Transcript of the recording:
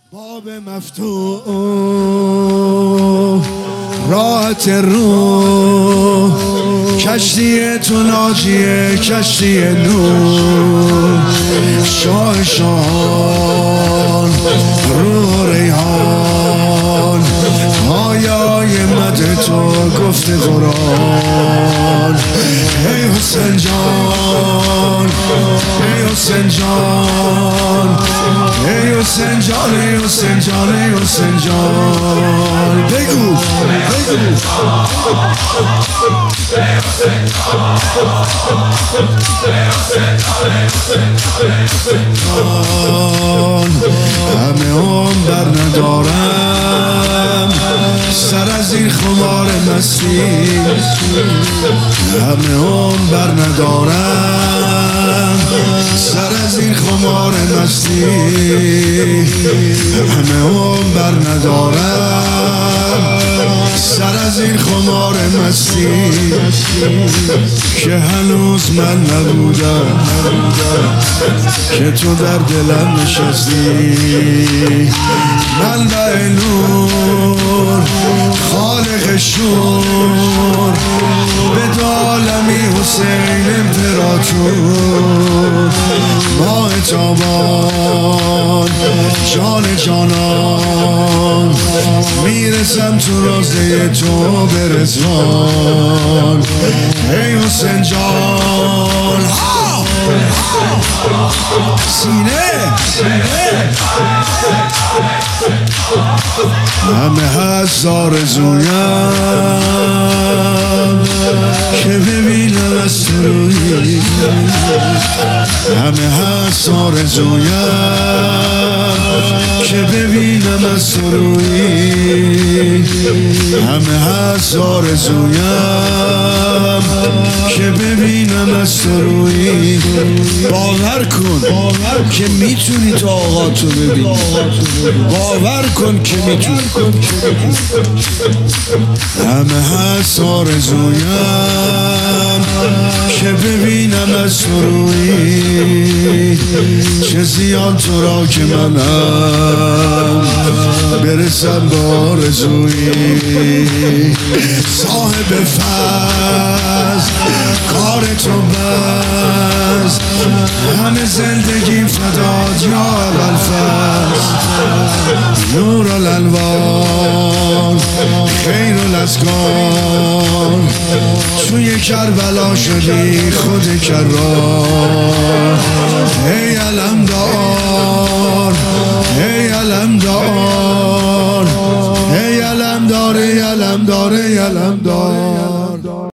باب مفتوح راحت روح، کشتی تو ناجیه کشتی نور، شاه شان رو ریحان، آیای مد تو گفت قرآن. ای حسین جان ای حسین جان ای حسین جان ای حسین جان ای حسین جان، بگو همه هم بر ندارم سر از این خمار مستی، همه هم بر ندارم سر از این خمار مستی، همه هم بر ندارم سر از این خمار مستی، که هنوز من نبودم که تو در دلم نشستی. منبع نور خالق شور، به عالمی حسین امپراتور، ماه تابان جان جانان، میرسم تو روزه تو به رضوان. ای حسین جان سینه همه هست آرزویم که ببینم از تو روی، همه هست آرزویم که ببینم از تو روی، همه هست آرزویم که ببینم از تو روی. باور کن که میتونی تو آقا تو ببینی، باور کن که میتونی. همه هست آرزویم که ببینم از تو روی، چه زیان تو را که منم برسم به آرزویی. صاحب فضل کار تو بس، همه زندگی فدات یا ابوالفضل. نور الانوار خیر الاسکان، توی کربلا شدی خود کرار. ای علمدار ای علمدار ای علمدار ای علمدار ای علمدار.